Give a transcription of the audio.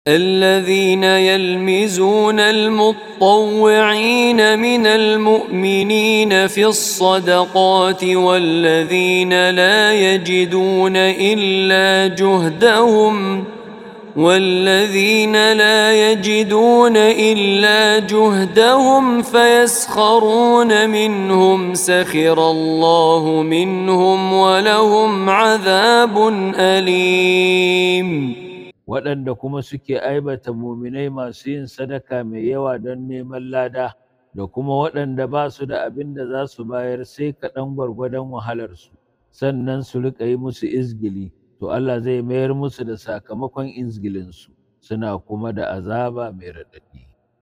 الذين يلمزون المطوعين من المؤمنين في الصدقات والذين لا يجدون إلا جهدهم فيسخرون منهم سخر الله منهم ولهم عذاب أليم. waɗanda kuma suke aibata muminai masu yin sadaka mai yawa don neman lada da kuma waɗanda ba su da abin da za su bayar sai kaɗan gwargwadon wahalarsu sannan su riƙa yi musu izgili, to Allah zai mayar musu da sakamakon izgilinsu suna kuma da azaba mai raɗaɗi.